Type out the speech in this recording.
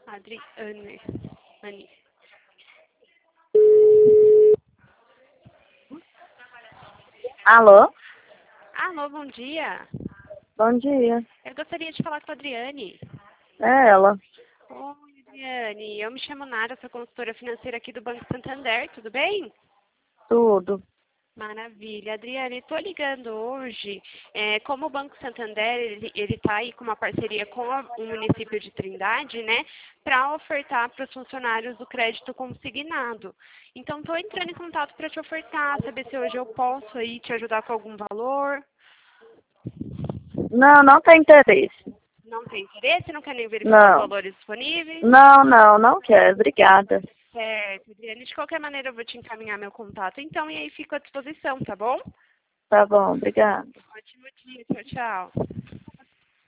Adriane. Mani. Alô? Alô, bom dia. Bom dia. Eu gostaria de falar com a Adriane. É ela. Oi, Adriane. Eu me chamo Nara, sou consultora financeira aqui do Banco Santander, tudo bem? Tudo. Maravilha. Adriane, estou ligando hoje, como o Banco Santander, ele está aí com uma parceria com o município de Trindade, né, para ofertar para os funcionários o crédito consignado. Então, estou entrando em contato para te ofertar, saber se hoje eu posso aí te ajudar com algum valor. Não, não tem interesse. Não tem interesse? Não quer nem verificar os Não. valores disponíveis? Não quero. Obrigada. Certo, Adriane. De qualquer maneira, eu vou te encaminhar meu contato, então, e aí fico à disposição, tá bom? Tá bom, obrigada. Ótimo dia. Tchau, tchau.